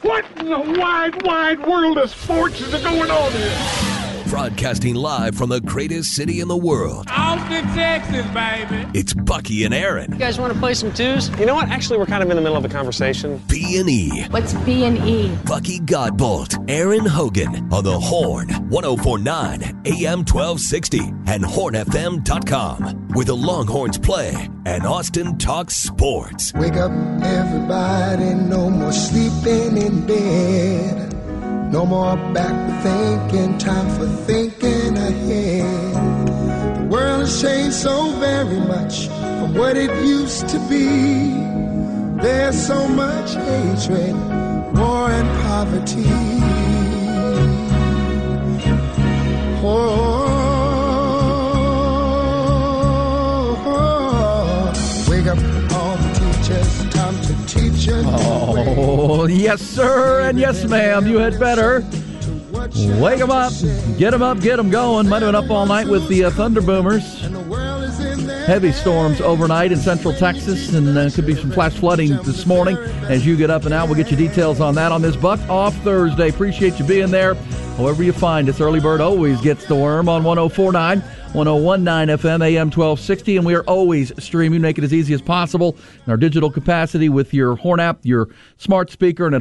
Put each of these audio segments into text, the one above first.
What in the wide, wide world of sports is going on here? Broadcasting live from the greatest city in the world. Austin, Texas, baby. It's Bucky and Aaron. You guys want to play some twos? You know what? Actually, we're kind of in the middle of a conversation. B&E. What's B&E? Bucky Godbolt, Aaron Hogan on the Horn, 104.9 AM 1260 and hornfm.com, where the Longhorns play and Austin talks sports. Wake up, everybody, no more sleeping in bed. No more back thinking, time for thinking ahead. The world has changed so very much from what it used to be. There's so much hatred, war and poverty. Wake up all the teachers, time to teach you. Oh, yes, sir, and yes, ma'am. You had better. Wake them up. Get them going. Might have been up all night with the Thunder Boomers. Heavy storms overnight in central Texas, and could be some flash flooding this morning as you get up and out. We'll get you details on that on this Buck Off Thursday. Appreciate you being there. However you find us, Early Bird always gets the worm on 104.9, 101.9 FM, AM 1260, and we are always streaming. Make it as easy as possible in our digital capacity with your Horn app, your smart speaker, and at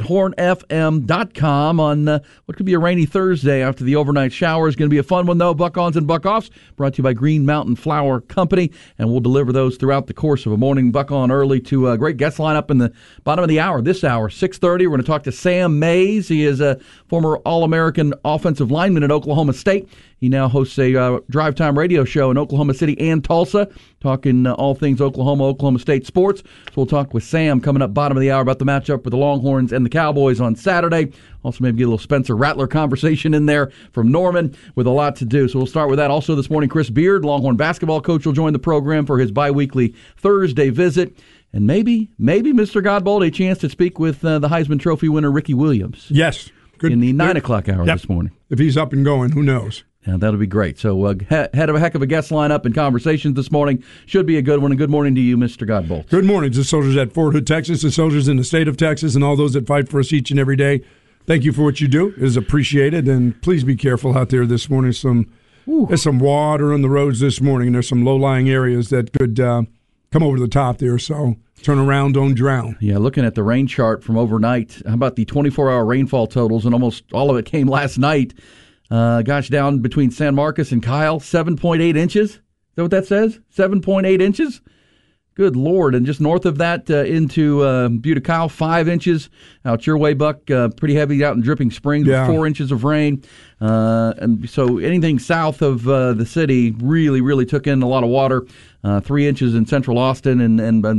hornfm.com on what could be a rainy Thursday after the overnight shower. Is going to be a fun one, though. Buck-ons and Buck-offs brought to you by Green Mountain Flour Company, and we'll deliver those throughout the course of a morning. Buck-on early to a great guest lineup in the bottom of the hour. This hour, 6:30, we're going to talk to Sam Mays. He is a former All-American offensive lineman at Oklahoma State. He now hosts a drive time radio show in Oklahoma City and Tulsa, talking all things Oklahoma State sports. So we'll talk with Sam coming up bottom of the hour about the matchup with the Longhorns and the Cowboys on Saturday. Also maybe get a little Spencer Rattler conversation in there from Norman with a lot to do. So we'll start with that. Also this morning, Chris Beard, Longhorn basketball coach, will join the program for his biweekly Thursday visit. And maybe Mr. Godbolt, a chance to speak with the Heisman Trophy winner Ricky Williams. Yes. Good. In the 9 o'clock hour this morning. If he's up and going, who knows? Yeah, that'll be great. So had a heck of a guest lineup and conversations this morning. Should be a good one. And good morning to you, Mr. Godbolt. Good morning to the soldiers at Fort Hood, Texas, the soldiers in the state of Texas, and all those that fight for us each and every day. Thank you for what you do. It is appreciated. And please be careful out there this morning. There's some water on the roads this morning, and there's some low-lying areas that could come over the top there. So turn around, don't drown. Yeah, looking at the rain chart from overnight, how about the 24-hour rainfall totals? And almost all of it came last night. Down between San Marcos and Kyle, 7.8 inches. Is that what that says? 7.8 inches? Good Lord. And just north of that into Butte, Kyle, 5 inches. Out your way, Buck, pretty heavy out in Dripping Springs with 4 inches of rain. And so anything south of the city really took in a lot of water. 3 inches in central Austin and a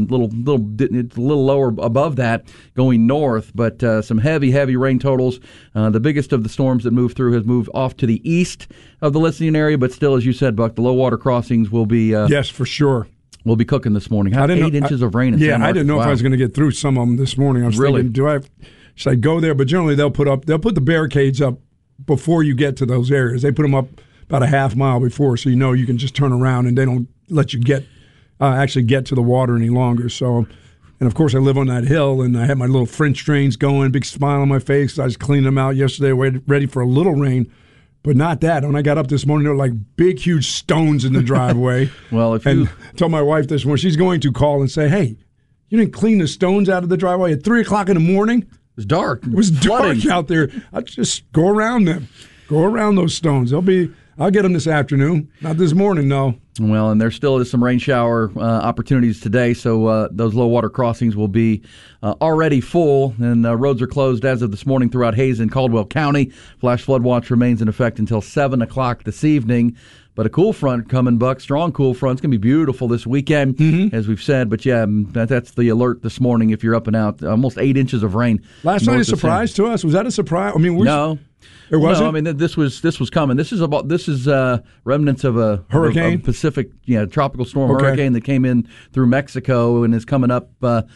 little lower above that going north, but some heavy rain totals. The biggest of the storms that moved through has moved off to the east of the listening area, but still, as you said, Buck, the low water crossings will be yes, for sure. We'll be cooking this morning. 8 inches of rain in San Marcos. I didn't know if I was going to get through some of them this morning. I was thinking, should I go there? But generally, they'll put the barricades up before you get to those areas. They put them up about a half mile before, so you can just turn around, and they don't let you actually get to the water any longer. So, and of course, I live on that hill, and I had my little French drains going, big smile on my face. I was cleaning them out yesterday, ready for a little rain. But not that. When I got up this morning, there were like big, huge stones in the driveway. Well, I told my wife this morning, she's going to call and say, hey, you didn't clean the stones out of the driveway at 3 o'clock in the morning? It was dark. It was dark out there. I'd just go around them. Go around those stones. I'll get them this afternoon. Not this morning, no. Well, and there still is some rain shower opportunities today, so those low water crossings will be already full, and roads are closed as of this morning throughout Hays and Caldwell County. Flash flood watch remains in effect until 7 o'clock this evening. But a cool front coming, Buck. Strong cool front. It's going to be beautiful this weekend, as we've said. But, yeah, that's the alert this morning if you're up and out. Almost 8 inches of rain. Last night a surprise to us? Was that a surprise? I mean, no. It wasn't? No, I mean, this was coming. This is remnants of a hurricane, Pacific, tropical storm hurricane that came in through Mexico and is coming up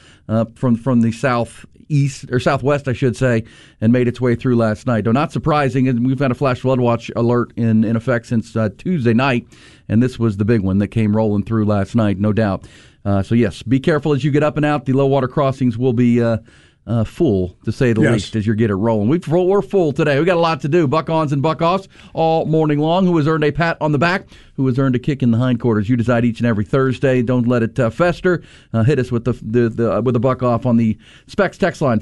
from the southeast or southwest, I should say, and made its way through last night. Though not surprising, and we've had a flash flood watch alert in effect since Tuesday night, and this was the big one that came rolling through last night, no doubt. So yes, be careful as you get up and out. The low water crossings will be full, to say the least, as you get it rolling. We're full today. We got a lot to do. Buck-ons and buck-offs all morning long. Who has earned a pat on the back? Who has earned a kick in the hindquarters? You decide each and every Thursday. Don't let it fester. Hit us with the buck-off on the Specs text line,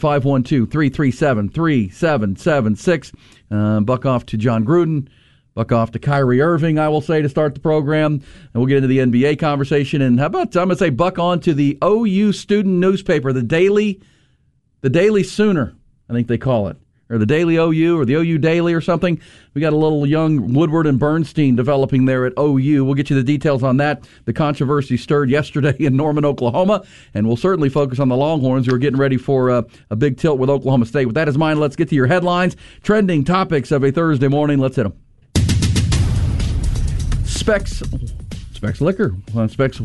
512-337-3776. Buck-off to John Gruden. Buck off to Kyrie Irving, I will say, to start the program. And we'll get into the NBA conversation. And how about, I'm going to say, buck on to the OU student newspaper, the Daily Sooner, I think they call it, or the Daily OU, or the OU Daily or something. We got a little young Woodward and Bernstein developing there at OU. We'll get you the details on that. The controversy stirred yesterday in Norman, Oklahoma, and we'll certainly focus on the Longhorns, who are getting ready for a big tilt with Oklahoma State. With that in mind, let's get to your headlines, trending topics of a Thursday morning. Let's hit them. Specs Liquor, Specs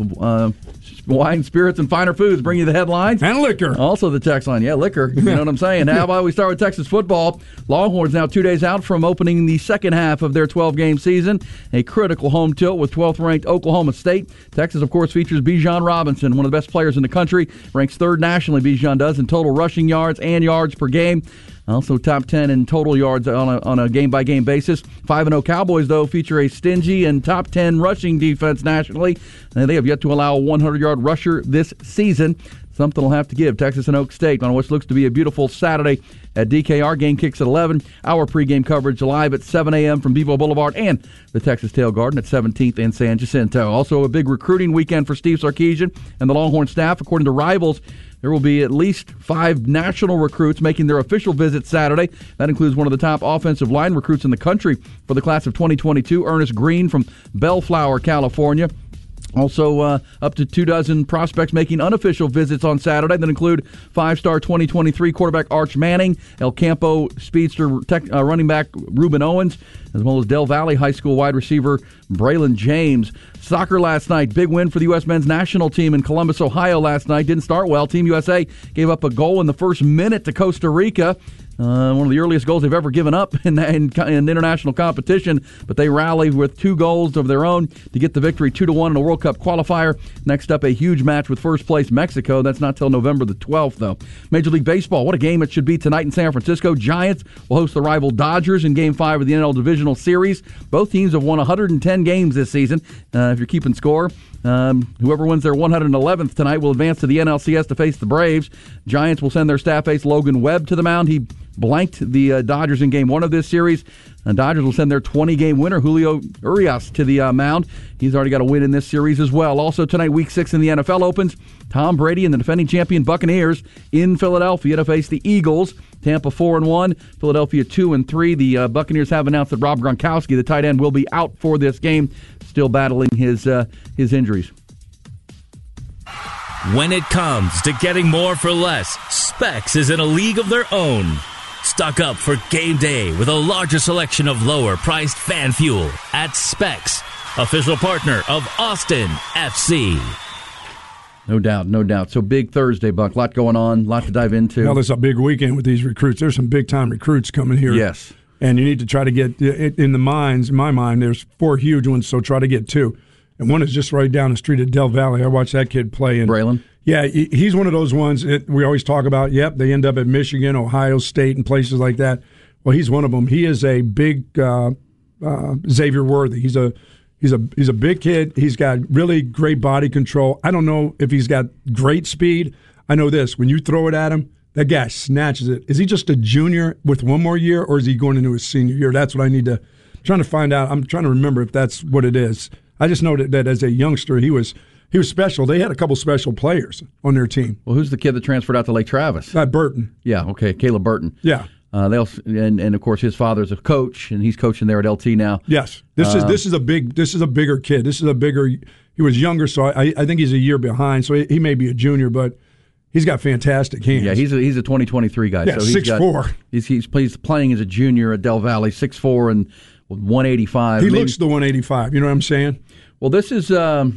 Wine, Spirits, and Finer Foods bring you the headlines. And liquor. Also the text line. Yeah, liquor. You know what I'm saying? How about we start with Texas football? Longhorns now 2 days out from opening the second half of their 12-game season. A critical home tilt with 12th-ranked Oklahoma State. Texas, of course, features Bijan Robinson, one of the best players in the country. Ranks third nationally, Bijan does, in total rushing yards and yards per game. Also top 10 in total yards on a game-by-game basis. 5-0 Cowboys, though, feature a stingy and top 10 rushing defense nationally. And they have yet to allow a 100-yard rusher this season. Something will have to give Texas and Oak State on what looks to be a beautiful Saturday at DKR. Game kicks at 11. Our pregame coverage live at 7 a.m. from Bevo Boulevard and the Texas Tail Garden at 17th and San Jacinto. Also a big recruiting weekend for Steve Sarkisian and the Longhorn staff. According to Rivals, there will be at least 5 national recruits making their official visit Saturday. That includes one of the top offensive line recruits in the country for the class of 2022, Ernest Green from Bellflower, California. Also, up to 24 prospects making unofficial visits on Saturday that include 5-star 2023 quarterback Arch Manning, El Campo speedster running back Reuben Owens, as well as Del Valle High School wide receiver Braylon James. Soccer last night, big win for the U.S. men's national team in Columbus, Ohio last night. Didn't start well. Team USA gave up a goal in the first minute to Costa Rica. One of the earliest goals they've ever given up in international competition, but they rallied with 2 goals of their own to get the victory 2-1 in a World Cup qualifier. Next up, a huge match with first place Mexico. That's not till November the 12th, though. Major League Baseball, what a game it should be tonight in San Francisco. Giants will host the rival Dodgers in Game 5 of the NL Divisional Series. Both teams have won 110 games this season, if you're keeping score. Whoever wins their 111th tonight will advance to the NLCS to face the Braves. Giants will send their staff ace Logan Webb to the mound. He blanked the Dodgers in Game 1 of this series. Dodgers will send their 20-game winner, Julio Urias, to the mound. He's already got a win in this series as well. Also tonight, Week 6 in the NFL opens. Tom Brady and the defending champion Buccaneers in Philadelphia to face the Eagles. Tampa 4-1, Philadelphia 2-3. The Buccaneers have announced that Rob Gronkowski, the tight end, will be out for this game, still battling his injuries. When it comes to getting more for less, Specs is in a league of their own. Stock up for game day with a larger selection of lower-priced fan fuel at Specs, official partner of Austin FC. No doubt. So big Thursday, Buck. A lot going on, a lot to dive into. Well, there's a big weekend with these recruits. There's some big-time recruits coming here. Yes. And you need to try to get, in my mind, there's 4 huge ones, so try to get 2. And one is just right down the street at Del Valle. I watched that kid play. And Braylon? Yeah, he's one of those ones we always talk about. Yep, they end up at Michigan, Ohio State, and places like that. Well, he's one of them. He is a big Xavier Worthy. He's a big kid. He's got really great body control. I don't know if he's got great speed. I know this. When you throw it at him, that guy snatches it. Is he just a junior with 1 more year, or is he going into his senior year? That's what I need to – trying to find out. I'm trying to remember if that's what it is. I just know that as a youngster, he was special. They had a couple special players on their team. Well, who's the kid that transferred out to Lake Travis? Burton. Yeah, okay, Caleb Burton. Yeah. They also, and of course his father's a coach, and he's coaching there at LT now. Yes, this is a bigger kid. He was younger, so I think he's a year behind. So he may be a junior, but he's got fantastic hands. Yeah, he's a 2023 guy. Yeah, so 6'4". He's playing as a junior at Del Valle, 6'4" and 185. He looks the 185. You know what I'm saying? Well, this is the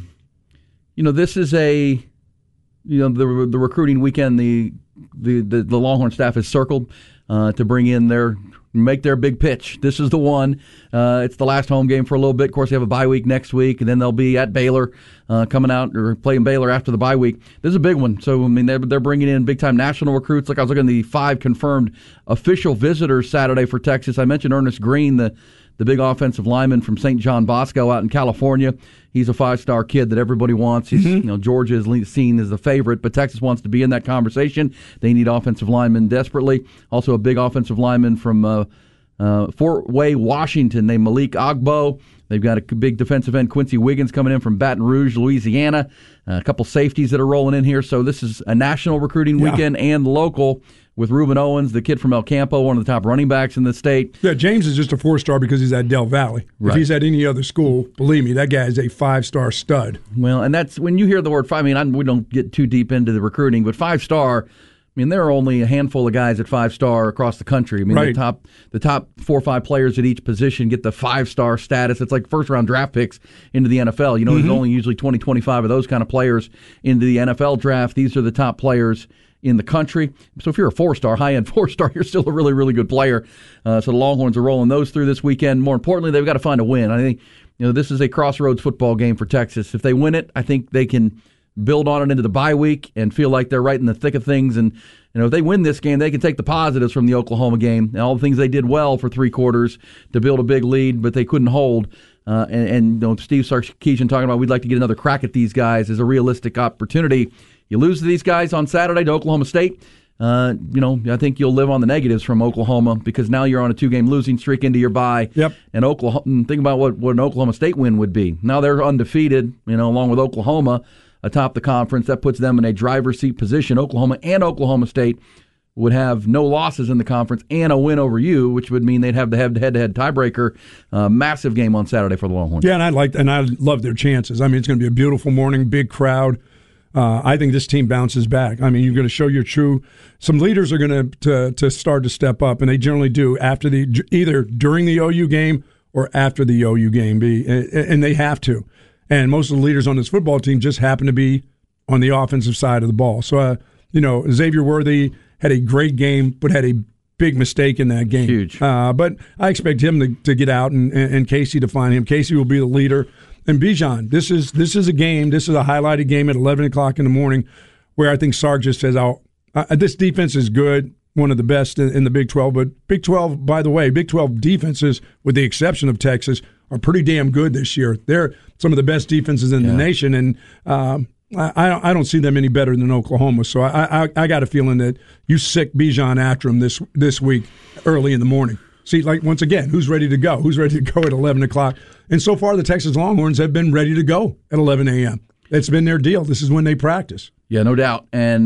recruiting weekend. The Longhorn staff has circled. to bring in make their big pitch. This is the one. It's the last home game for a little bit. Of course, they have a bye week next week, and then they'll be at Baylor, coming out or playing Baylor after the bye week. This is a big one. So, I mean, they're bringing in big-time national recruits. Like I was looking at the 5 confirmed official visitors Saturday for Texas. I mentioned Ernest Green, the big offensive lineman from St. John Bosco out in California. He's a 5-star kid that everybody wants. He's, Georgia is seen as the favorite, but Texas wants to be in that conversation. They need offensive linemen desperately. Also a big offensive lineman from Fort Wayne, Washington, named Malik Agbo. They've got a big defensive end, Quincy Wiggins, coming in from Baton Rouge, Louisiana. A couple safeties that are rolling in here. So this is a national recruiting weekend and local, with Reuben Owens, the kid from El Campo, one of the top running backs in the state. Yeah, James is just a 4-star because he's at Del Valley. Right. If he's at any other school, believe me, that guy is a 5-star stud. Well, and that's when you hear the word 5. I mean, we don't get too deep into the recruiting, but 5-star. I mean, there are only a handful of guys at 5-star across the country. I mean, the top 4 or 5 players at each position get the 5-star status. It's like first-round draft picks into the NFL. There's only usually 20, 25 of those kind of players into the NFL draft. These are the top players in the country. So if you're a 4-star, high-end 4-star, you're still a really, really good player. So the Longhorns are rolling those through this weekend. More importantly, they've got to find a win. I think this is a crossroads football game for Texas. If they win it, I think they can build on it into the bye week and feel like they're right in the thick of things. And if they win this game, they can take the positives from the Oklahoma game and all the things they did well for 3 quarters to build a big lead, but they couldn't hold. And Steve Sarkisian talking about we'd like to get another crack at these guys as a realistic opportunity. You lose to these guys on Saturday to Oklahoma State, I think you'll live on the negatives from Oklahoma because now you're on a 2-game losing streak into your bye. Yep. And think about what an Oklahoma State win would be. Now they're undefeated, along with Oklahoma atop the conference. That puts them in a driver's seat position. Oklahoma and Oklahoma State would have no losses in the conference and a win over you, which would mean they'd have the head-to-head tiebreaker. Massive game on Saturday for the Longhorns. Yeah, and I love their chances. I mean, it's going to be a beautiful morning, big crowd. I think this team bounces back. I mean, you're going to show your true. Some leaders are going to start to step up, and they generally do either during the OU game or after the OU game, and they have to. And most of the leaders on this football team just happen to be on the offensive side of the ball. So, Xavier Worthy had a great game, but had a big mistake in that game. Huge. But I expect him to get out and Casey to find him. Casey will be the leader. And Bijan, this is a game. This is a highlighted game at 11 o'clock in the morning where I think Sark just says, this defense is good, one of the best in the Big 12. But Big 12, by the way, Big 12 defenses, with the exception of Texas, are pretty damn good this year. They're some of the best defenses in the nation, and I don't see them any better than Oklahoma. So I got a feeling that you sick Bijan after him this week early in the morning. See, like, once again, who's ready to go? Who's ready to go at 11 o'clock? And so far, the Texas Longhorns have been ready to go at 11 a.m. It's been their deal. This is when they practice. Yeah, no doubt. And,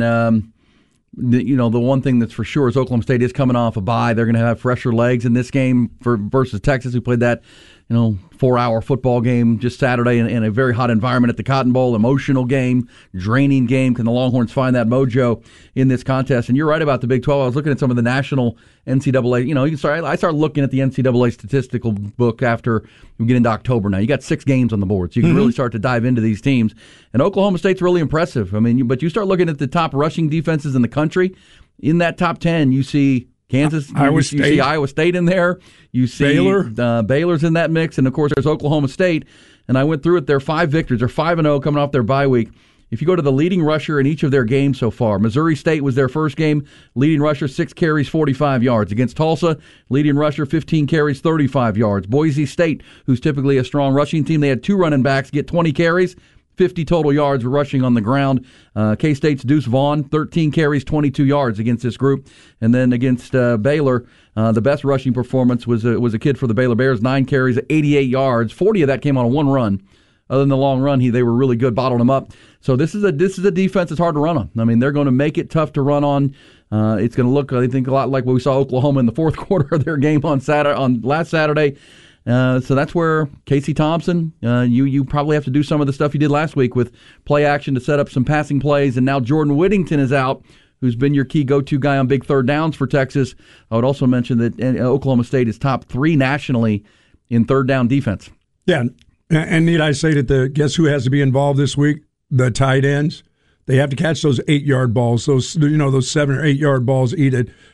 the one thing that's for sure is Oklahoma State is coming off a bye. They're going to have fresher legs in this game versus Texas, who played that 4-hour football game just Saturday in a very hot environment at the Cotton Bowl, emotional game, draining game. Can the Longhorns find that mojo in this contest? And you're right about the Big 12. I was looking at some of the national NCAA. I start looking at the NCAA statistical book after we get into October now. You got 6 games on the board, so you can really start to dive into these teams. And Oklahoma State's really impressive. I mean, but you start looking at the top rushing defenses in the country. In that top 10, you see Kansas, you see Iowa State in there. You see Baylor. Baylor's in that mix, and of course there's Oklahoma State. And I went through it. They're 5 victories. They're 5-0 coming off their bye week. If you go to the leading rusher in each of their games so far, Missouri State was their first game. Leading rusher 6 carries, 45 yards. Against Tulsa, leading rusher 15 carries, 35 yards. Boise State, who's typically a strong rushing team, they had 2 running backs get 20 carries. 50 total yards rushing on the ground. K-State's Deuce Vaughn, 13 carries, 22 yards against this group. And then against Baylor, the best rushing performance was a kid for the Baylor Bears, 9 carries, 88 yards. 40 of that came on a 1 run. Other than the long run, they were really good, bottled them up. So this is a defense that's hard to run on. I mean, they're going to make it tough to run on. It's going to look, I think, a lot like what we saw Oklahoma in the fourth quarter of their game on last Saturday. So that's where Casey Thompson, you probably have to do some of the stuff you did last week with play action to set up some passing plays. And now Jordan Whittington is out, who's been your key go-to guy on big third downs for Texas. I would also mention that Oklahoma State is top 3 nationally in third down defense. Yeah, and need I say that guess who has to be involved this week? The tight ends. They have to catch those 8-yard balls, those 7 or 8 yard balls, eat it.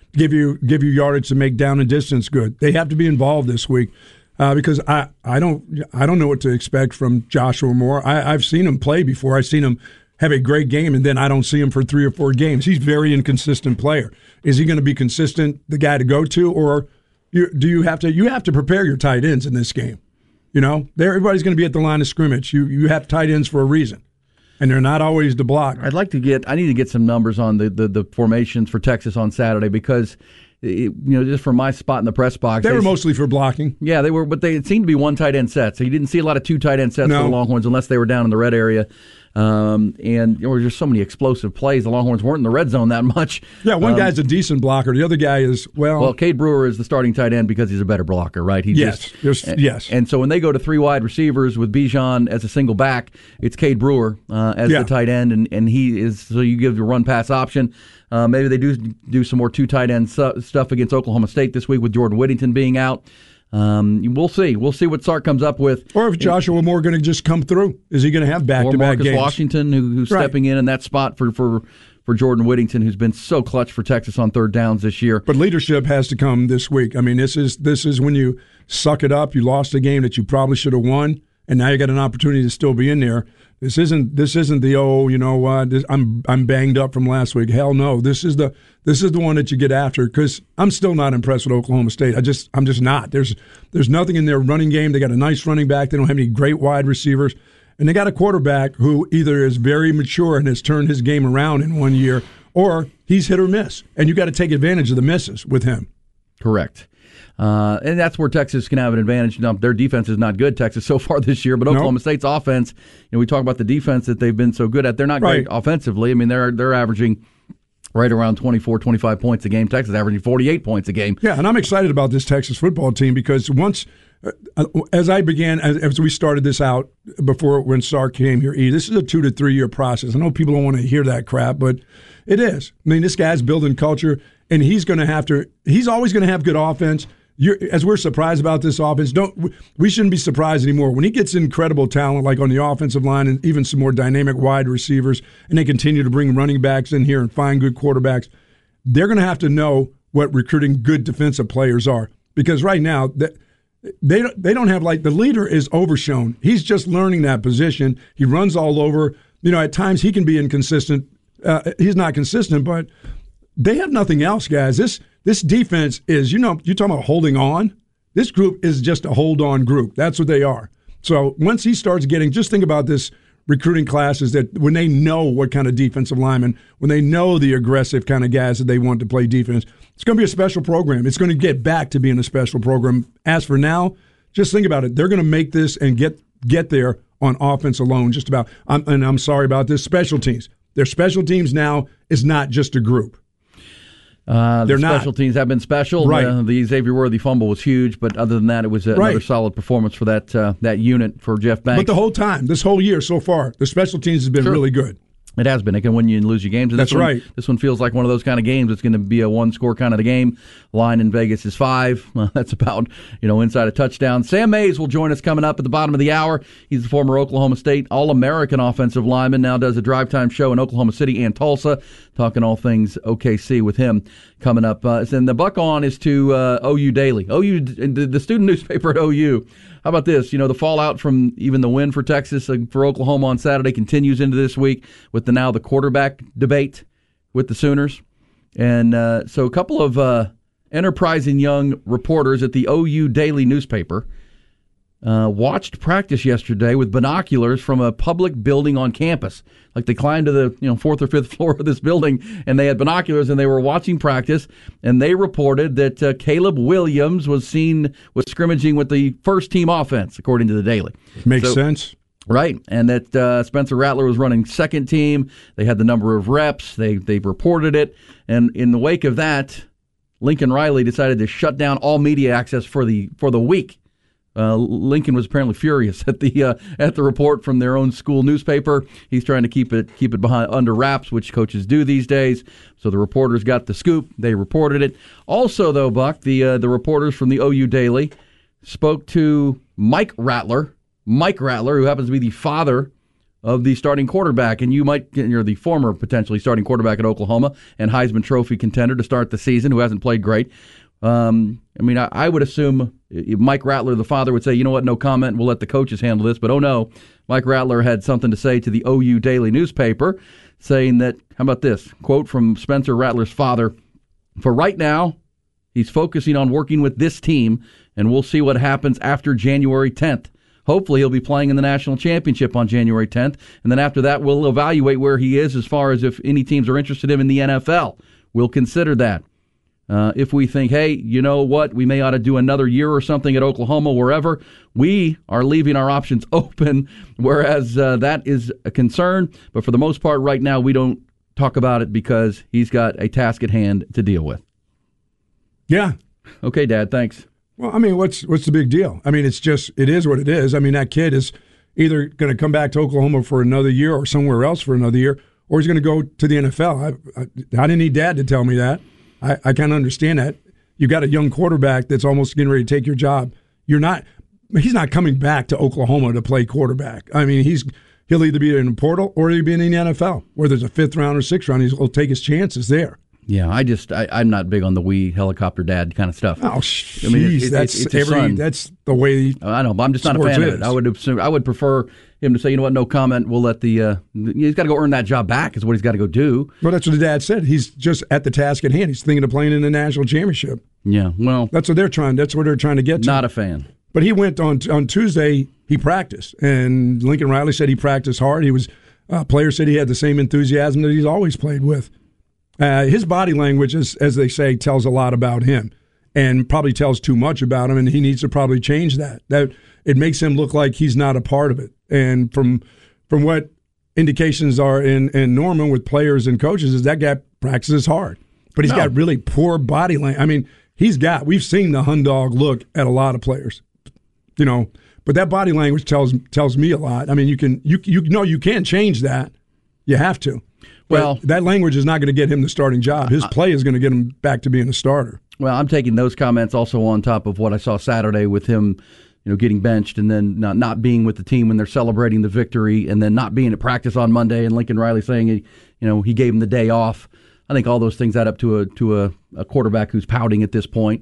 give you yardage to make down and distance good. They have to be involved this week because I don't know what to expect from Joshua Moore. I've seen him play before. I've seen him have a great game, and then I don't see him for 3 or 4 games. He's a very inconsistent player. Is he going to be consistent, the guy to go to, or you have to prepare your tight ends in this game? You know, everybody's going to be at the line of scrimmage. You have tight ends for a reason, and they're not always the block. I need to get some numbers on the formations for Texas on Saturday because, just from my spot in the press box, they were mostly for blocking. Yeah, they were, but it seemed to be one tight end set. So you didn't see a lot of 2 tight end sets for the Longhorns unless they were down in the red area. And there were just so many explosive plays. The Longhorns weren't in the red zone that much. Yeah, one guy's a decent blocker. The other guy is, well, Cade Brewer is the starting tight end because he's a better blocker, right? Yes. And so when they go to 3 wide receivers with Bijan as a single back, it's Cade Brewer as the tight end, and he is, so you give the run-pass option. Maybe they do some more 2 tight end stuff against Oklahoma State this week with Jordan Whittington being out. We'll see. We'll see what Sark comes up with. Or if Joshua Moore going to just come through. Is he going to have back-to-back games? Or Marcus Washington, who's stepping in that spot for Jordan Whittington, who's been so clutch for Texas on 3rd downs this year. But leadership has to come this week. I mean, this is when you suck it up. You lost a game that you probably should have won, and now you got an opportunity to still be in there. This isn't the I'm banged up from last week. Hell no. This is the one that you get after, because I'm still not impressed with Oklahoma State. I'm just not. There's nothing in their running game. They got a nice running back. They don't have any great wide receivers, and they got a quarterback who either is very mature and has turned his game around in 1 year, or he's hit or miss, and you got to take advantage of the misses with him. Correct. And that's where Texas can have an advantage. Now, their defense is not good, Texas, so far this year, but Oklahoma State's offense, we talk about the defense that they've been so good at. They're not great offensively. I mean, they're averaging right around 24, 25 points a game. Texas averaging 48 points a game. Yeah, and I'm excited about this Texas football team because as we started this out when Sark came here, this is a 2 to 3 year process. I know people don't want to hear that crap, but it is. I mean, this guy's building culture, and he's always going to have good offense. As we're surprised about this offense, we shouldn't be surprised anymore. When he gets incredible talent, like on the offensive line and even some more dynamic wide receivers, and they continue to bring running backs in here and find good quarterbacks, they're going to have to know what recruiting good defensive players are. Because right now, they don't have, like, the leader is overshown. He's just learning that position. He runs all over. At times he can be inconsistent. He's not consistent, but they have nothing else, guys. This defense is, you're talking about holding on. This group is just a hold-on group. That's what they are. So once he starts just think about this recruiting class, is that when they know what kind of defensive linemen, when they know the aggressive kind of guys that they want to play defense, it's going to be a special program. It's going to get back to being a special program. As for now, just think about it. They're going to make this and get there on offense alone, just about. And I'm sorry about this, special teams. Their special teams now is not just a group. The special teams have been special. Right. The Xavier Worthy fumble was huge, but other than that, it was another solid performance for that unit for Jeff Banks. But the whole time, this whole year so far, the special teams has been really good. It has been. It can win you and lose you games. And That's right. This one feels like one of those kind of games. It's going to be a one-score kind of a game. Line in Vegas is 5. That's about, inside a touchdown. Sam Mays will join us coming up at the bottom of the hour. He's the former Oklahoma State All-American offensive lineman. Now does a drive time show in Oklahoma City and Tulsa. Talking all things OKC with him coming up. And the buck on is to OU Daily. OU, the student newspaper at OU. How about this? The fallout from even the win for Texas, for Oklahoma on Saturday, continues into this week with the quarterback debate with the Sooners. And so a couple of enterprising young reporters at the OU Daily newspaper watched practice yesterday with binoculars from a public building on campus. Like they climbed to the 4th or 5th floor of this building, and they had binoculars, and they were watching practice, and they reported that Caleb Williams was scrimmaging with the first-team offense, according to the Daily. Makes sense. Right, and that Spencer Rattler was running second team. They had the number of reps. They reported it, and in the wake of that, Lincoln Riley decided to shut down all media access for the week. Lincoln was apparently furious at the report from their own school newspaper. He's trying to keep it behind under wraps, which coaches do these days. So the reporters got the scoop. They reported it. Also, though, Buck, the reporters from the OU Daily spoke to Mike Rattler, who happens to be the father of the starting quarterback, and you're the former potentially starting quarterback at Oklahoma and Heisman Trophy contender to start the season, who hasn't played great. I would assume Mike Rattler, the father, would say, you know what, no comment, we'll let the coaches handle this. But oh no, Mike Rattler had something to say to the OU Daily newspaper, saying that, how about this, quote from Spencer Rattler's father, "For right now, he's focusing on working with this team, and we'll see what happens after January 10th. Hopefully he'll be playing in the national championship on January 10th, and then after that we'll evaluate where he is as far as if any teams are interested in him in the NFL. We'll consider that. If we think, hey, you know what, we may ought to do another year or something at Oklahoma, wherever, we are leaving our options open, whereas that is a concern. But for the most part right now, we don't talk about it because he's got a task at hand to deal with." Yeah. Okay, Dad, thanks. Well, I mean, what's the big deal? I mean, it is what it is. I mean, that kid is either going to come back to Oklahoma for another year or somewhere else for another year, or he's going to go to the NFL. I didn't need Dad to tell me that. I can't understand that. You got a young quarterback that's almost getting ready to take your job. He's not coming back to Oklahoma to play quarterback. I mean, he'll either be in the portal or he'll be in the NFL, where there's a 5th round or 6th round. He'll take his chances there. Yeah, I'm not big on the wee helicopter dad kind of stuff. Oh, I mean, that's the way. I know, but I'm just not a fan of it. I would prefer him to say, you know what, no comment. We'll let he's got to go earn that job back. Is what he's got to go do. Well, that's what the dad said. He's just at the task at hand. He's thinking of playing in the national championship. Yeah, well, that's what they're trying. That's what they're trying to get to. Not a fan. But he went on Tuesday. He practiced, and Lincoln Riley said he practiced hard. He was. Players said he had the same enthusiasm that he's always played with. His body language, as they say, tells a lot about him, and probably tells too much about him, and he needs to probably change that. That it makes him look like he's not a part of it. And from what indications are in Norman with players and coaches, is that guy practices hard, but he's got really poor body language. I mean, we've seen the Hundog look at a lot of players, you know, but that body language tells me a lot. I mean, you can change that. You have to. Well, that language is not going to get him the starting job. His play is going to get him back to being a starter. Well, I'm taking those comments also on top of what I saw Saturday with him, getting benched and then not being with the team when they're celebrating the victory, and then not being at practice on Monday, and Lincoln Riley saying he gave him the day off. I think all those things add up to a quarterback who's pouting at this point,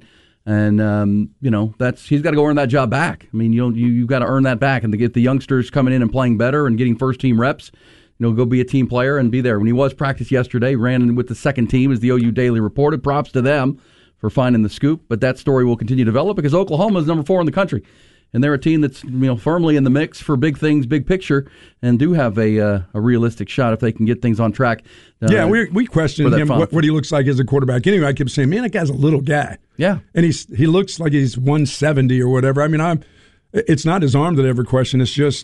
and he's got to go earn that job back. I mean, you've got to earn that back, and to get the youngsters coming in and playing better and getting first team reps. Go be a team player and be there. When he was practice yesterday, ran with the second team, as the OU Daily reported. Props to them for finding the scoop. But that story will continue to develop because Oklahoma is number 4 in the country, and they're a team that's firmly in the mix for big things, big picture, and do have a realistic shot if they can get things on track. We questioned him what he looks like as a quarterback. Anyway, I kept saying, man, that guy's a little guy. Yeah, and he looks like he's 170 or whatever. I mean, it's not his arm that I ever question. It's just.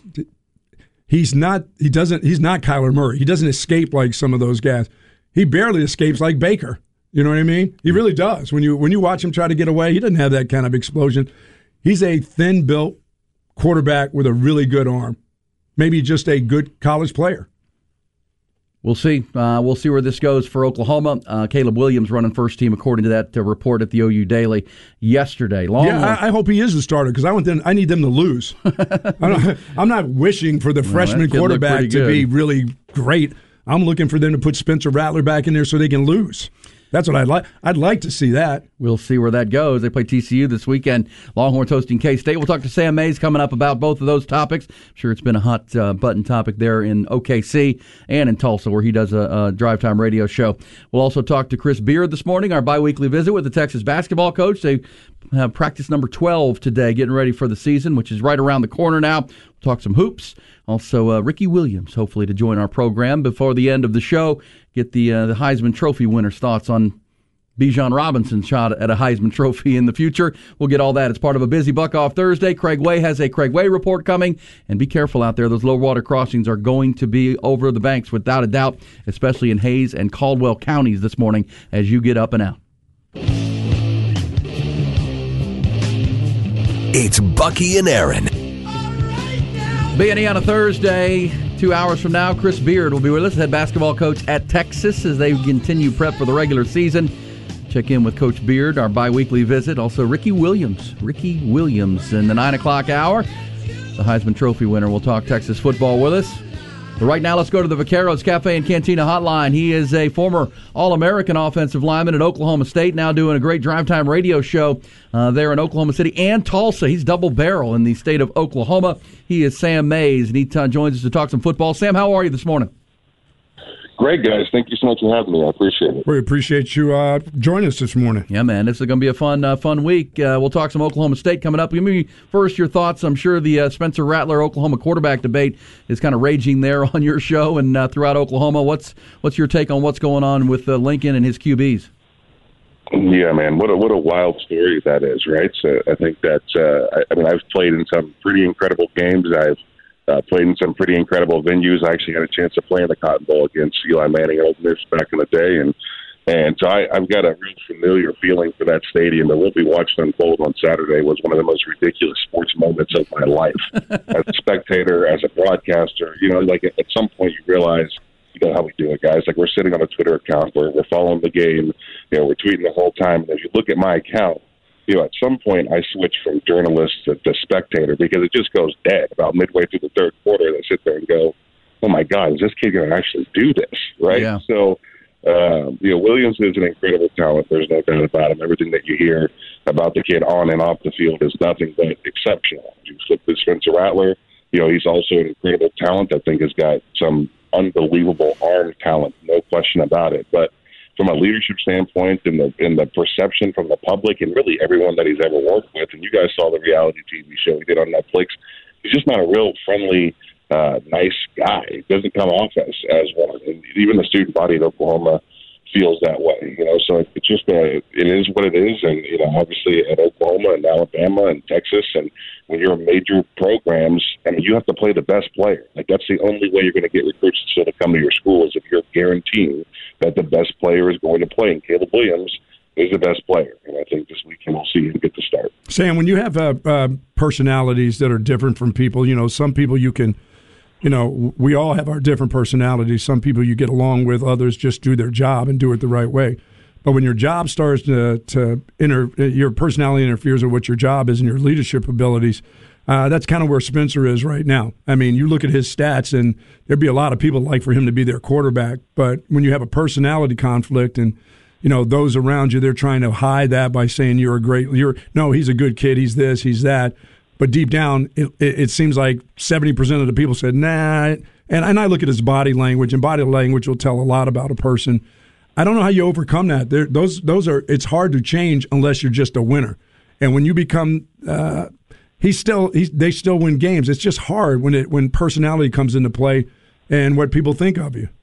He's not Kyler Murray. He doesn't escape like some of those guys. He barely escapes like Baker. You know what I mean? He really does. When you watch him try to get away, he doesn't have that kind of explosion. He's a thin-built quarterback with a really good arm. Maybe just a good college player. We'll see. We'll see where this goes for Oklahoma. Caleb Williams running first team, according to that report at the OU Daily yesterday. I hope he is the starter because I need them to lose. I'm not wishing for the freshman quarterback to be really great. I'm looking for them to put Spencer Rattler back in there so they can lose. That's what I'd like. I'd like to see that. We'll see where that goes. They play TCU this weekend. Longhorns hosting K-State. We'll talk to Sam Mays coming up about both of those topics. I'm sure it's been a hot button topic there in OKC and in Tulsa, where he does a drive time radio show. We'll also talk to Chris Beard this morning, our biweekly visit with the Texas basketball coach. They have practice number 12 today, getting ready for the season, which is right around the corner now. We'll talk some hoops. Also, Ricky Williams, hopefully, to join our program before the end of the show. Get the Heisman Trophy winner's thoughts on Bijan Robinson's shot at a Heisman Trophy in the future. We'll get all that as part of a busy Buck Off Thursday. Craig Way has a Craig Way report coming. And be careful out there. Those low water crossings are going to be over the banks without a doubt, especially in Hays and Caldwell counties this morning as you get up and out. It's Bucky and Aaron. B&E on a Thursday. 2 hours from now, Chris Beard will be with us, head basketball coach at Texas, as they continue prep for the regular season. Check in with Coach Beard, our bi-weekly visit. Also, Ricky Williams in the 9 o'clock hour. The Heisman Trophy winner will talk Texas football with us. But right now, let's go to the Vaqueros Cafe and Cantina hotline. He is a former All-American offensive lineman at Oklahoma State, now doing a great drive time radio show there in Oklahoma City and Tulsa. He's double barrel in the state of Oklahoma. He is Sam Mays, and he joins us to talk some football. Sam, how are you this morning? Great, guys. Thank you so much for having me. I appreciate it. We appreciate you joining us this morning. Yeah, man. This is going to be a fun week. We'll talk some Oklahoma State coming up. Give me first your thoughts. I'm sure the Spencer Rattler Oklahoma quarterback debate is kind of raging there on your show and throughout Oklahoma. What's your take on what's going on with Lincoln and his QBs? Yeah, man. What a wild story that is, right? So I think that I've played in some pretty incredible games. I've played in some pretty incredible venues. I actually had a chance to play in the Cotton Bowl against Eli Manning and Ole Miss back in the day, and so I've got a real familiar feeling for that stadium. That what we watched unfold on Saturday was one of the most ridiculous sports moments of my life. As a spectator, as a broadcaster, like at some point you realize, how we do it, guys. Like, we're sitting on a Twitter account, we're following the game, we're tweeting the whole time. And if you look at my account, at some point I switch from journalist to spectator because it just goes dead about midway through the third quarter. And I sit there and go, oh my God, is this kid going to actually do this? Right. Yeah. So, Williams is an incredible talent. There's no doubt about him. Everything that you hear about the kid on and off the field is nothing but exceptional. You flip to Spencer Rattler, he's also an incredible talent. I think has got some unbelievable arm talent, no question about it. But from a leadership standpoint, in the perception from the public and really everyone that he's ever worked with, and you guys saw the reality TV show he did on Netflix, he's just not a real friendly, nice guy. He doesn't come off as one. And even the student body at Oklahoma feels that way. So it's just it is what it is. And obviously at Oklahoma and Alabama and Texas, and when you're in major programs, you have to play the best player. Like, that's the only way you're going to get recruits to come to your school is if you're guaranteeing that the best player is going to play. And Caleb Williams is the best player. And I think this weekend we'll see him get the start. Sam, when you have personalities that are different from people, some people you can, we all have our different personalities. Some people you get along with, others just do their job and do it the right way. But when your job starts your personality interferes with what your job is and your leadership abilities, that's kind of where Spencer is right now. I mean, you look at his stats, and there'd be a lot of people like for him to be their quarterback. But when you have a personality conflict and, those around you, they're trying to hide that by saying no, he's a good kid, he's this, he's that. But deep down, it seems like 70% of the people said, nah. And I look at his body language, and body language will tell a lot about a person. I don't know how you overcome that. It's hard to change unless you're just a winner. And when you become, they still win games. It's just hard when personality comes into play and what people think of you.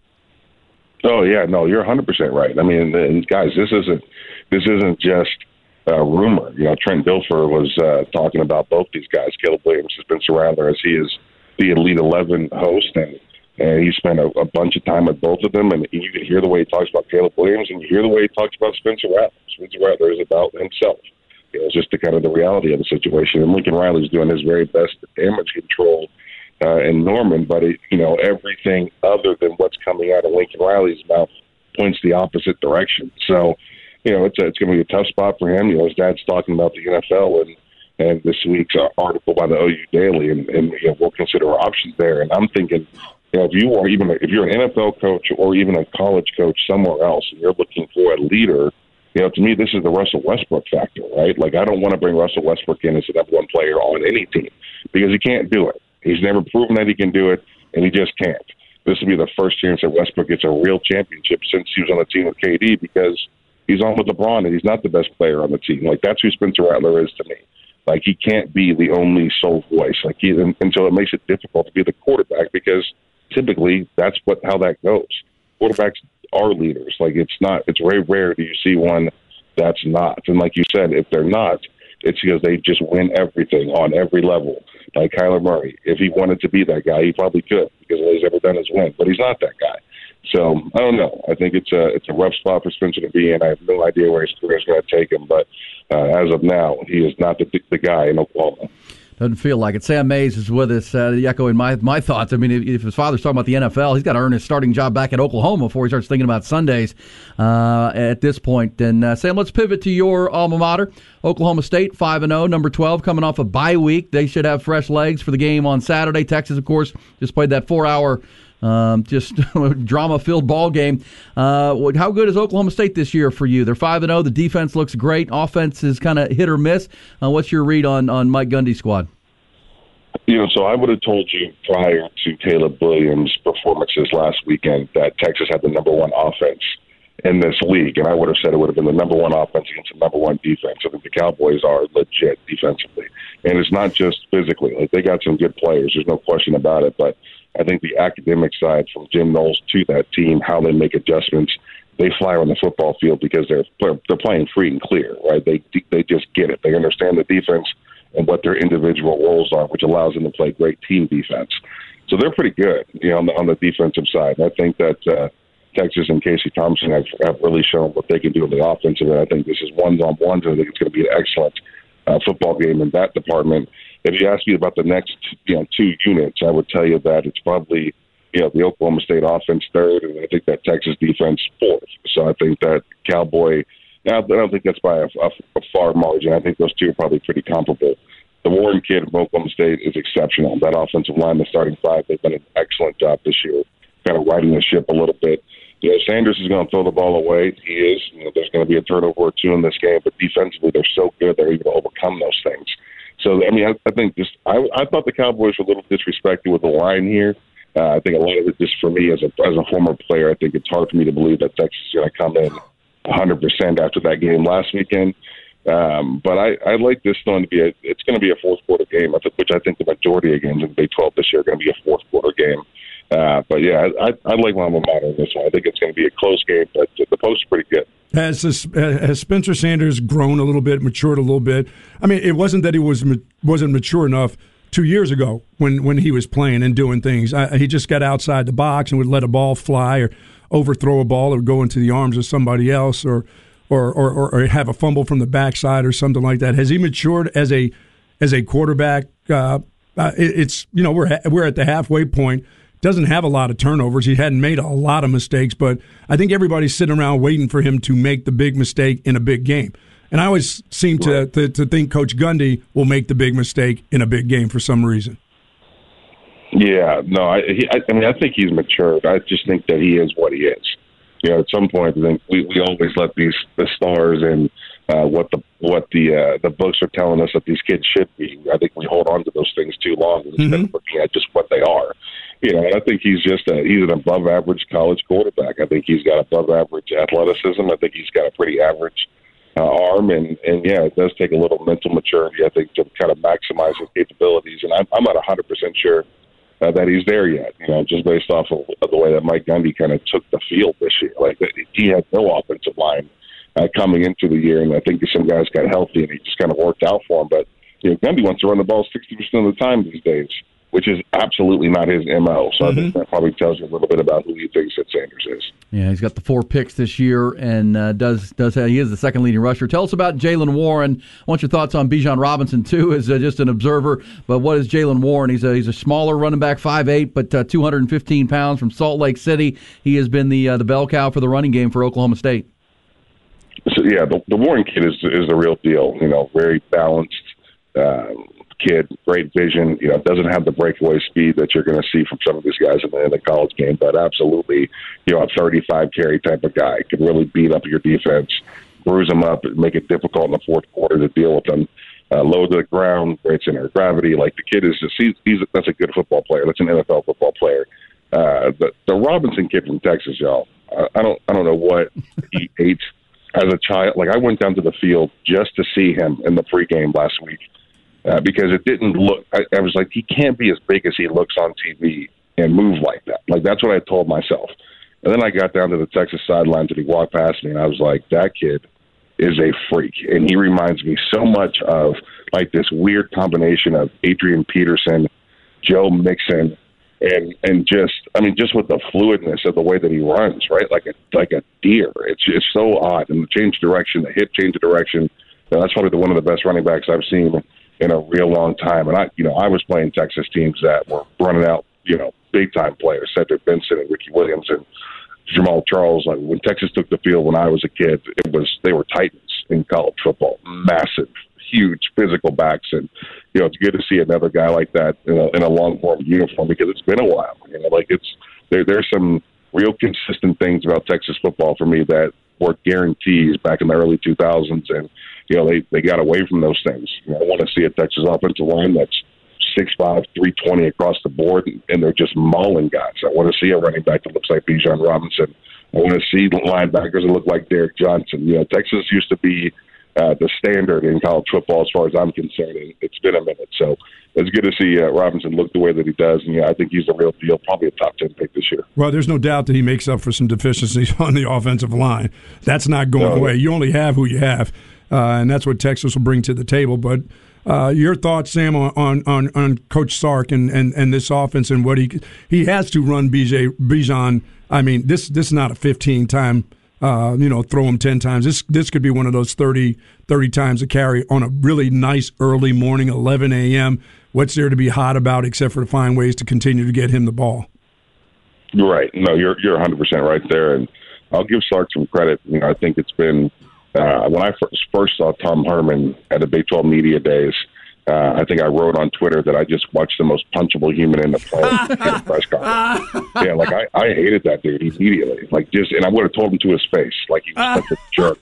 Oh yeah, no, you're 100% right. I mean, and guys, this isn't just a rumor. Trent Dilfer was talking about both these guys, Caleb Williams and Spencer Rattler, as he is the Elite 11 host, and he spent a bunch of time with both of them, and you can hear the way he talks about Caleb Williams, and you hear the way he talks about Spencer Rattler. Spencer Rattler is about himself. It's just the reality of the situation. And Lincoln Riley's doing his very best to damage control in Norman, but everything other than what's coming out of Lincoln Riley's mouth points the opposite direction. So, it's going to be a tough spot for him. His dad's talking about the NFL and this week's article by the OU Daily, and we'll consider our options there. And I'm thinking, if you're an NFL coach or even a college coach somewhere else, and you're looking for a leader, to me, this is the Russell Westbrook factor, right? Like, I don't want to bring Russell Westbrook in as the number one player on any team because he can't do it. He's never proven that he can do it, and he just can't. This will be the first chance that Westbrook gets a real championship since he was on the team with KD because he's on with LeBron, and he's not the best player on the team. Like, that's who Spencer Rattler is to me. Like, he can't be the only sole voice. Like, until it makes it difficult to be the quarterback because typically that's how that goes. Quarterbacks are leaders. Like, it's very rare do you see one that's not. And like you said, if they're not, it's because they just win everything on every level. Like Kyler Murray, if he wanted to be that guy, he probably could because all he's ever done is win. But he's not that guy. So I don't know. I think it's a rough spot for Spencer to be in. I have no idea where his career is going to take him. But as of now, he is not the guy in Oklahoma. Doesn't feel like it. Sam Mays is with us, echoing my thoughts. I mean, if his father's talking about the NFL, he's got to earn his starting job back at Oklahoma before he starts thinking about Sundays at this point. And Sam, let's pivot to your alma mater, Oklahoma State, 5-0, number 12, coming off a bye week. They should have fresh legs for the game on Saturday. Texas, of course, just played that 4-hour Just drama-filled ball game. How good is Oklahoma State this year for you? They're 5-0. The defense looks great. Offense is kind of hit or miss. What's your read on Mike Gundy's squad? So I would have told you prior to Caleb Williams' performances last weekend that Texas had the number one offense in this league, and I would have said it would have been the number one offense against the number one defense. I think the Cowboys are legit defensively, and it's not just physically. Like, they got some good players, there's no question about it, but I think the academic side from Jim Knowles to that team, how they make adjustments, they fly on the football field because they're playing free and clear, right? They just get it. They understand the defense and what their individual roles are, which allows them to play great team defense. So they're pretty good, on the defensive side. And I think that Texas and Casey Thompson have really shown what they can do in the offensive end. I think this is ones-on-ones, and I think it's going to be an excellent football game in that department. If you ask me about the next, 2 units, I would tell you that it's probably, the Oklahoma State offense third, and I think that Texas defense fourth. So I think that Cowboy, I don't think that's by a far margin. I think those two are probably pretty comparable. The Warren kid from Oklahoma State is exceptional. That offensive line, the starting five, they've done an excellent job this year, kind of riding the ship a little bit. Sanders is going to throw the ball away. He is. There's going to be a turnover or two in this game, but defensively they're so good they're able to overcome those things. So, I think I thought the Cowboys were a little disrespected with the line here. I think a lot of it, just for me as a former player, I think it's hard for me to believe that Texas is going to come in 100% after that game last weekend. But I like this one to be it's going to be a fourth quarter game, which I think the majority of games in the Big 12 this year are going to be a fourth quarter game. But yeah, I like my alma mater in this one. I think it's going to be a close game, but the post's pretty good. Has Spencer Sanders grown a little bit, matured a little bit? I mean, it wasn't that he wasn't mature enough 2 years ago when he was playing and doing things. He just got outside the box and would let a ball fly or overthrow a ball or go into the arms of somebody else or have a fumble from the backside or something like that. Has he matured as a quarterback? It's we're at the halfway point. Doesn't have a lot of turnovers. He hadn't made a lot of mistakes, but I think everybody's sitting around waiting for him to make the big mistake in a big game. And I always seem to think Coach Gundy will make the big mistake in a big game for some reason. Yeah, no, I think he's matured. I just think that he is what he is. At some point, I think we always let the stars and what the books are telling us that these kids should be. I think we hold on to those things too long instead of looking at just what they are. And I think he's an above average college quarterback. I think he's got above average athleticism. I think he's got a pretty average arm, and yeah, it does take a little mental maturity, I think, to kind of maximize his capabilities. And I'm not 100% sure that he's there yet. Just based off of the way that Mike Gundy kind of took the field this year. Like, he had no offensive line coming into the year, and I think some guys got healthy, and he just kind of worked out for him. But Gundy wants to run the ball 60% of the time these days, which is absolutely not his MO. So I think that probably tells you a little bit about who he thinks that Sanders is. Yeah, he's got the 4 picks this year, and he is the second leading rusher. Tell us about Jaylen Warren. I want your thoughts on Bijan Robinson too, as just an observer. But what is Jaylen Warren? He's a smaller running back, 5'8", but 215 pounds from Salt Lake City. He has been the bell cow for the running game for Oklahoma State. So yeah, the Warren kid is the real deal. Very balanced. Kid, great vision, doesn't have the breakaway speed that you're going to see from some of these guys in the college game, but absolutely, a 35 carry type of guy. Can really beat up your defense, bruise them up, and make it difficult in the fourth quarter to deal with them. Low to the ground, great center of gravity. Like, the kid is that's a good football player. That's an NFL football player. The Robinson kid from Texas, y'all. I don't know what he ate as a child. Like, I went down to the field just to see him in the pregame last week. Because it didn't look, I was like, he can't be as big as he looks on TV and move like that. Like, that's what I told myself. And then I got down to the Texas sidelines and he walked past me, and I was like, that kid is a freak. And he reminds me so much of, like, this weird combination of Adrian Peterson, Joe Mixon, and just with the fluidness of the way that he runs, right? Like a deer. It's so odd. And the change of direction, the hip change of direction, that's probably one of the best running backs I've seen in a real long time. And I was playing Texas teams that were running out, big time players, Cedric Benson and Ricky Williams and Jamal Charles. Like, when Texas took the field when I was a kid, they were titans in college football. Massive, huge physical backs. And, it's good to see another guy like that in a long form uniform, because it's been a while. there's some real consistent things about Texas football for me that were guarantees back in the early 2000s, and they got away from those things. I want to see a Texas offensive line that's 6'5", 320 across the board, and they're just mauling guys. I want to see a running back that looks like Bijan Robinson. I want to see linebackers that look like Derek Johnson. Texas used to be the standard in college football as far as I'm concerned, and it's been a minute. So it's good to see Robinson look the way that he does, and I think he's the real deal, probably a top 10 pick this year. Well, there's no doubt that he makes up for some deficiencies on the offensive line. That's not going away. You only have who you have, and that's what Texas will bring to the table. But your thoughts, Sam, on Coach Sark and this offense and what he has to run Bijan. I mean, this is not a 15-time, throw him 10 times. This could be one of those 30 times a carry on a really nice early morning, 11 a.m. What's there to be hot about except for to find ways to continue to get him the ball? You're right. No, you're 100% right there. And I'll give Sark some credit. I think it's been when I first saw Tom Herman at the Big 12 Media Days, I think I wrote on Twitter that I just watched the most punchable human in the planet in a press conference. Yeah, I hated that dude immediately. And I would have told him to his face, like he was such a jerk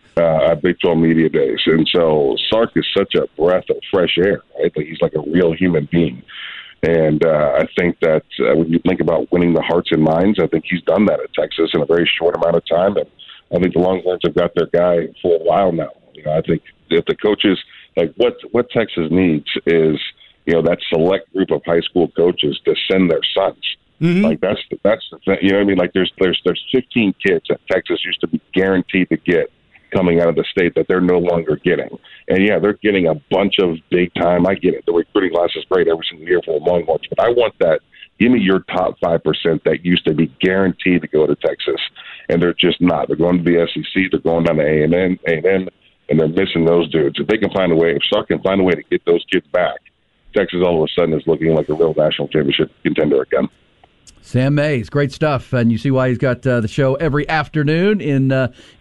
at Big 12 Media Days. And so Sark is such a breath of fresh air, right? He's like a real human being. And I think that when you think about winning the hearts and minds, I think he's done that at Texas in a very short amount of time. And I think the Longhorns have got their guy for a while now. I think if the coaches, what Texas needs is, that select group of high school coaches to send their sons. Mm-hmm. That's the thing. You know what I mean? There's 15 kids that Texas used to be guaranteed to get coming out of the state that they're no longer getting. And they're getting a bunch of big time. I get it. The recruiting class is great every single year for the Longhorns, but I want that. Give me your top 5% that used to be guaranteed to go to Texas, and they're just not. They're going to the SEC. They're going down to A&M, and they're missing those dudes. If they can find a way, if Sark can find a way to get those kids back, Texas all of a sudden is looking like a real national championship contender again. Sam Mays, great stuff, and you see why he's got the show every afternoon in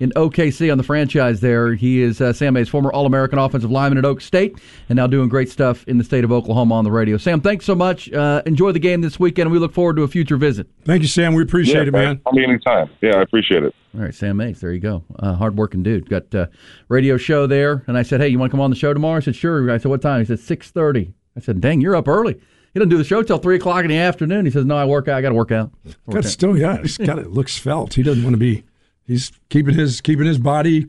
OKC on the franchise there. He is Sam Mays, former All-American offensive lineman at Oak State, and now doing great stuff in the state of Oklahoma on the radio. Sam, thanks so much. Enjoy the game this weekend, and we look forward to a future visit. Thank you, Sam. We appreciate it, man. Call me anytime. Yeah, I appreciate it. All right, Sam Mays, there you go. Hard-working dude. Got a radio show there, and I said, hey, you want to come on the show tomorrow? I said, sure. I said, what time? He said, 6:30. I said, dang, you're up early. He doesn't do the show till 3 o'clock in the afternoon. He says, no, I work out. I got to work out. He's got it. Looks svelte. He doesn't want to be. He's keeping his body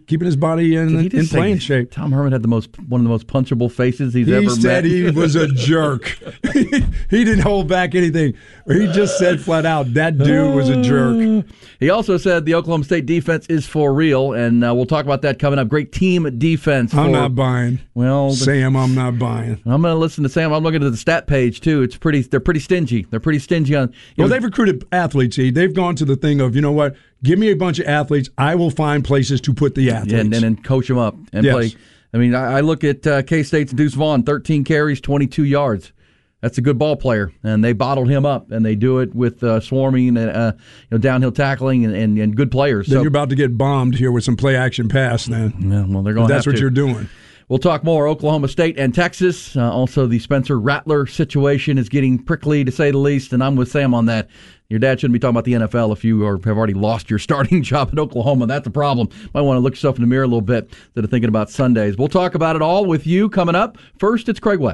in playing shape. Tom Herman had one of the most punchable faces he's ever met. He said he was a jerk. He didn't hold back anything. He just said flat out, that dude was a jerk. He also said the Oklahoma State defense is for real, and we'll talk about that coming up. Great team defense. I'm not buying. Well, Sam, I'm not buying. I'm going to listen to Sam. I'm looking at the stat page too. They're pretty stingy. They're pretty stingy on. They've recruited athletes. They've gone to the thing of, you know what? Give me a bunch of athletes. I will find places to put the athletes. And then coach them up and play. I mean, I look at K-State's Deuce Vaughn, 13 carries, 22 yards. That's a good ball player, and they bottled him up, and they do it with swarming and downhill tackling and good players. Then you're about to get bombed here with some play-action pass then. Yeah, well, they're going to have to. That's what you're doing. We'll talk more Oklahoma State and Texas. Also, the Spencer Rattler situation is getting prickly, to say the least, and I'm with Sam on that. Your dad shouldn't be talking about the NFL if you have already lost your starting job at Oklahoma. That's a problem. Might want to look yourself in the mirror a little bit instead of thinking about Sundays. We'll talk about it all with you coming up. First, it's Craig Way.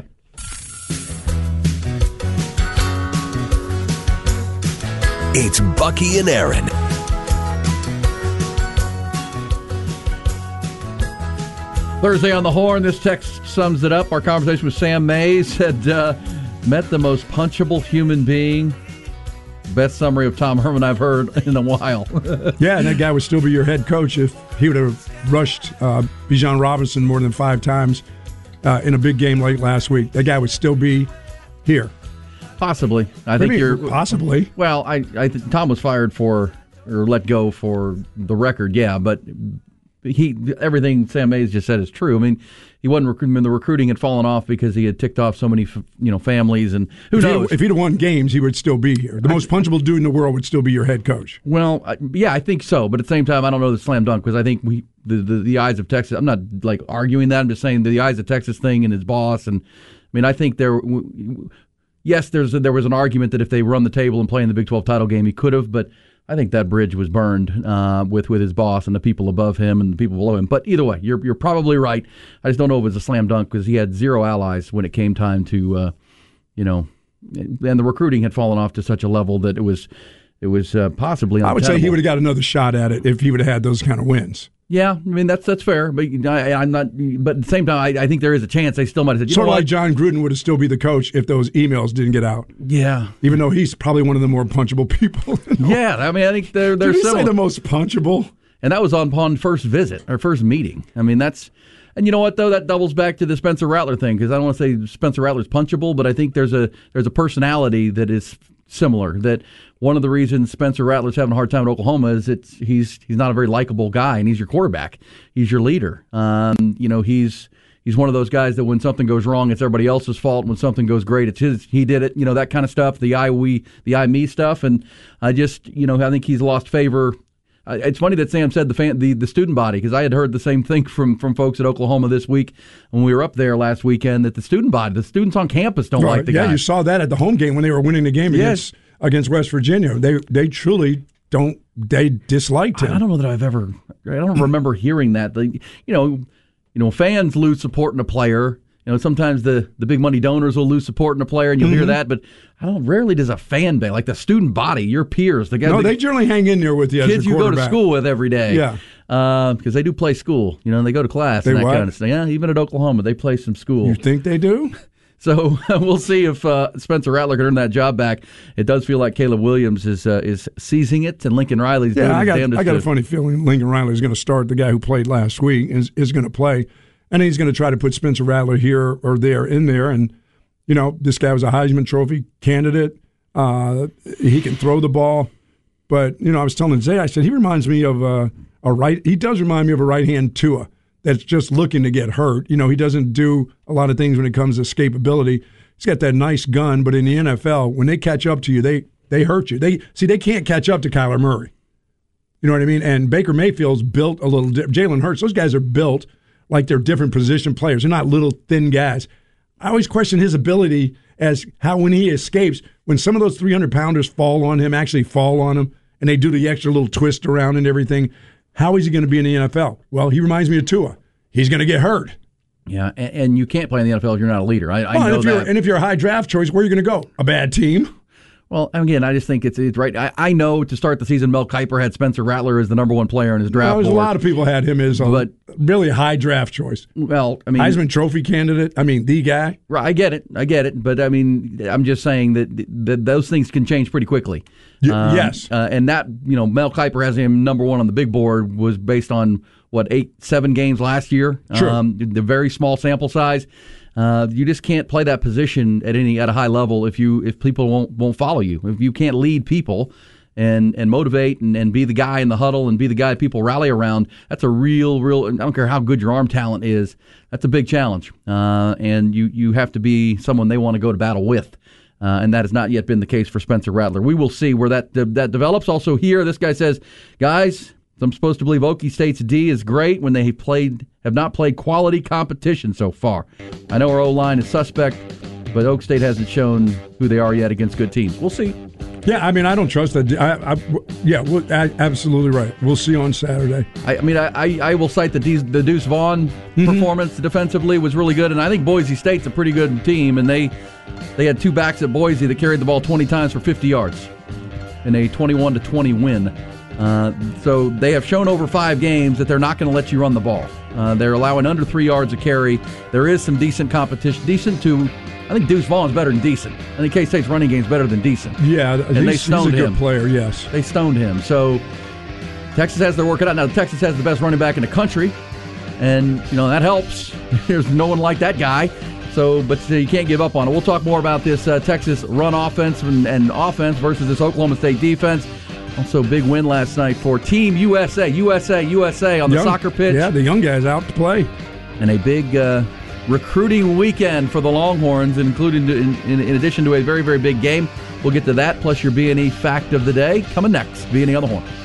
It's Bucky and Aaron. Thursday on the Horn. This text sums it up. Our conversation with Sam Mays had met the most punchable human being. Best summary of Tom Herman I've heard in a while. Yeah, and that guy would still be your head coach if he would have rushed Bijan Robinson more than 5 times in a big game late last week. That guy would still be here. Possibly. I think you're possibly. Well, I think Tom was fired for or let go for the record. Yeah, but everything Sam Mays just said is true. I mean, he wasn't the recruiting had fallen off because he had ticked off so many families, and who knows? If he'd have won games, he would still be here. The most punchable dude in the world would still be your head coach. Well, yeah, I think so. But at the same time, I don't know the slam dunk because I think the eyes of Texas. I'm not arguing that. I'm just saying the eyes of Texas thing and his boss, and I mean I think yes, there was an argument that if they run the table and play in the Big 12 title game, he could have, but I think that bridge was burned with his boss and the people above him and the people below him. But either way, you're probably right. I just don't know if it was a slam dunk because he had zero allies when it came time to, and the recruiting had fallen off to such a level that it was possibly untenable. I would say he would have got another shot at it if he would have had those kind of wins. Yeah, I mean that's fair, but I'm not. But at the same time, I think there is a chance they still might have said. Sort of like John Gruden would have still be the coach if those emails didn't get out. Yeah, even though he's probably one of the more punchable people. Yeah, I mean I think they're Did he similar. say the most punchable? And that was upon first visit or first meeting. I mean and you know what though, that doubles back to the Spencer Rattler thing because I don't want to say Spencer Rattler's punchable, but I think there's a personality that is similar. That one of the reasons Spencer Rattler's having a hard time at Oklahoma is he's not a very likable guy, and he's your quarterback. He's your leader. He's one of those guys that when something goes wrong, it's everybody else's fault. When something goes great, it's his. He did it. That kind of stuff. The I me stuff. And I just I think he's lost favor. It's funny that Sam said the student body because I had heard the same thing from folks at Oklahoma this week when we were up there last weekend that the students on campus don't like the guy. Yeah, you saw that at the home game when they were winning the game against West Virginia. They truly don't. They disliked him. I don't know that I don't remember hearing that. Fans lose support in a player. Sometimes the big money donors will lose support in a player, and you'll hear that. But rarely does a fan base, like the student body, your peers, the guys. No, they generally hang in there with you. Kids as you go to school with every day. Yeah, because they do play school. They go to class and that kind of stuff. Yeah, even at Oklahoma, they play some school. You think they do? So we'll see if Spencer Rattler can earn that job back. It does feel like Caleb Williams is seizing it, and Lincoln Riley's doing his damnedest. I got a funny feeling Lincoln Riley is going to start. The guy who played last week is going to play, and he's going to try to put Spencer Rattler here or there in there. And this guy was a Heisman Trophy candidate. He can throw the ball, but I was telling Zay, I said he reminds me of He does remind me of a right-hand Tua that's just looking to get hurt. He doesn't do a lot of things when it comes to escapability. He's got that nice gun, but in the NFL, when they catch up to you, they hurt you. They can't catch up to Kyler Murray. You know what I mean? And Baker Mayfield's built a little different. Jalen Hurts, those guys are built like they're different position players. They're not little, thin guys. I always question his ability as how when he escapes, when some of those 300-pounders fall on him, and they do the extra little twist around and everything, how is he going to be in the NFL? Well, he reminds me of Tua. He's going to get hurt. Yeah, and you can't play in the NFL if you're not a leader. I know that. And if you're a high draft choice, where are you going to go? A bad team? Well, again, I just think it's right. I know to start the season, Mel Kiper had Spencer Rattler as the number one player in his draft board. A lot of people had him as a really high draft choice. Well, I mean, Heisman Trophy candidate. I mean, the guy. Right, I get it. But I mean, I'm just saying that those things can change pretty quickly. Yes. And that Mel Kiper has him number one on the big board was based on 7 games last year. Sure. The very small sample size. You just can't play that position at a high level if people won't follow you. If you can't lead people and motivate and be the guy in the huddle and be the guy people rally around, that's a real. I don't care how good your arm talent is. That's a big challenge, and you have to be someone they want to go to battle with. And that has not yet been the case for Spencer Rattler. We will see where that develops. Also here, this guy says, guys, I'm supposed to believe Okie State's D is great when they have not played quality competition so far. I know our O-line is suspect, but Oak State hasn't shown who they are yet against good teams. We'll see. Yeah, I mean, I don't trust that. Absolutely right. We'll see on Saturday. I will cite the Deuce Vaughn performance defensively was really good, and I think Boise State's a pretty good team, and they had 2 backs at Boise that carried the ball 20 times for 50 yards in a 21-20 win. So they have shown over 5 games that they're not going to let you run the ball. They're allowing under 3 yards a carry. There is some decent competition. Decent to, I think Deuce Vaughn is better than decent. I think K-State's running game is better than decent. Yeah, and they stoned he's a him. Good player, yes. They stoned him. So Texas has their work cut out. Now, Texas has the best running back in the country, and that helps. There's no one like that guy. But you can't give up on it. We'll talk more about this Texas run offense and offense versus this Oklahoma State defense. Also, big win last night for Team USA on the soccer pitch. Yeah, the young guys out to play. And a big recruiting weekend for the Longhorns, including in addition to a very, very big game. We'll get to that, plus your B&E fact of the day, coming next. B&E on the Horn.